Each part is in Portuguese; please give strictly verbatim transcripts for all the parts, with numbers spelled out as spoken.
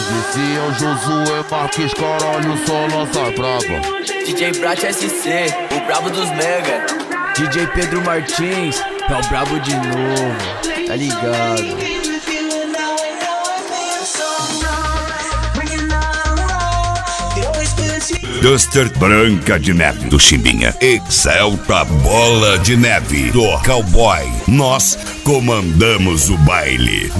Vicião, Josué, Marques, caralho, só lança braba. D J Brat S C, o brabo dos mega. D J Pedro Martins, é o brabo de novo, tá ligado? Duster Branca de Neve do Chimbinha, Exalta Bola de Neve do Cowboy. Nós comandamos o baile.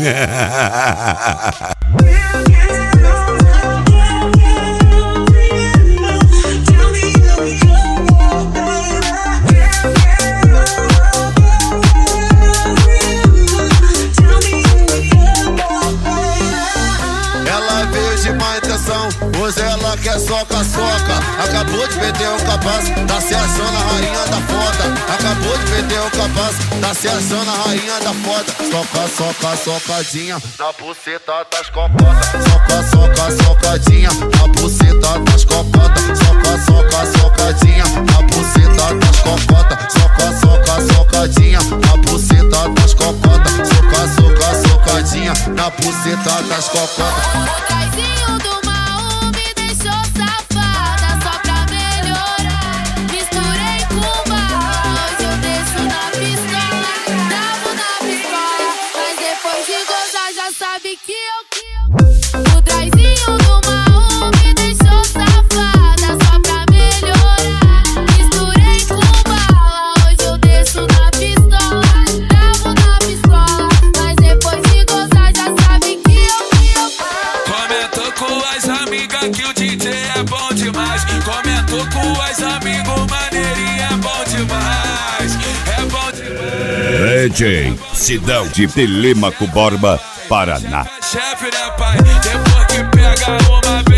Hoje ela quer soca-soca. Acabou de perder o capaz, tá se achando a rainha da foda. Acabou de perder o capaz, tá se achando a rainha da foda. Soca, soca, socadinha na buceta das cocotas. Soca, soca, socadinha na buceta das cocotas. Soca, soca, socadinha na buceta das cocotas. Soca, soca, socadinha na buceta das cocotas. Soca, soca, socadinha na buceta das cocotas. Sabe que eu o traizinho do Maú me deixou safada só pra melhorar. Misturei com bala, hoje eu desço na pistola. Tava na pistola, mas depois de gozar já sabe que eu, que eu comentou com as amigas que o D J é bom demais. Comentou com as amigos, maneirinha é bom demais. É bom demais. D J Sidão de Telêmaco Borba, Paraná. Chefe, né, pai? Depois que pega uma